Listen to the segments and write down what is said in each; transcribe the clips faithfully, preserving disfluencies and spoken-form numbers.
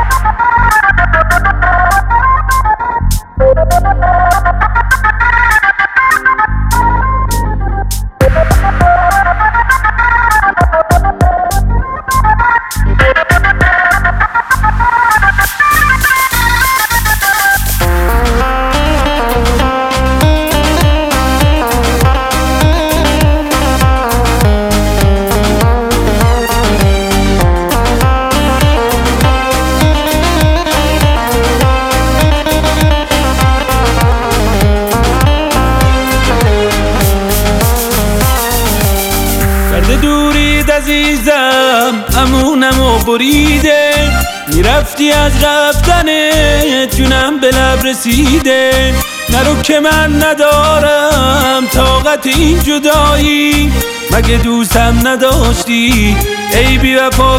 دورید عزیزم امونم و بریده، میرفتی از رفتنت جونم به لب رسیده. نرو که من ندارم طاقت این جدایی، مگه دوستم نداشتی ای بی وفا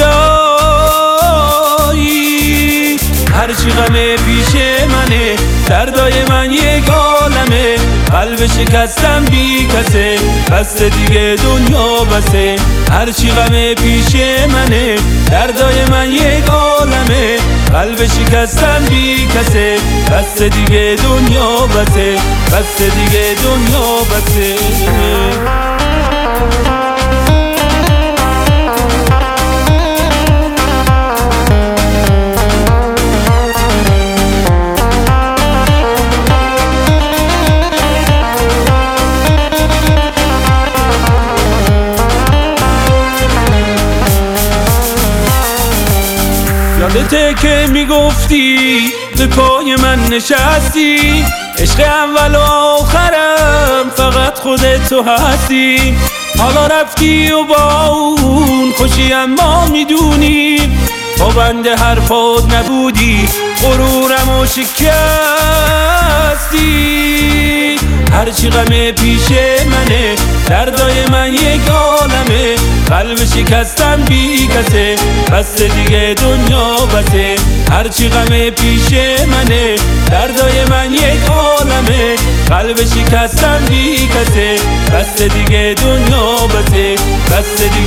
کجایی؟ هرچی غمه پیش منه، دردای من یک عالمه، قلب شکستم بی کسه، بس دیگه دنیا بسه. هرچی غمه پیش منه، دردای من یک عالمه، قلب شکستم بی کسه، بس دیگه دنیا بسه، بس دیگه دنیا بسه. یادته که میگفتی به پای من نشستی، عشق اول و آخرم فقط خودت تو هستی. حالا رفتی و با اون خوشی اما میدونی، با بنده حرفات نبودی غرورم و شکستی. هرچی غمه پیش منه، دردای من یک عالمه، قلب شکستم بی کسه، بس دیگه دنیا بسه. هرچی غمه پیش منه، دردای من یک عالمه، قلب شکستم بی کسه، بس دیگه دنیا بسه، بس دیگه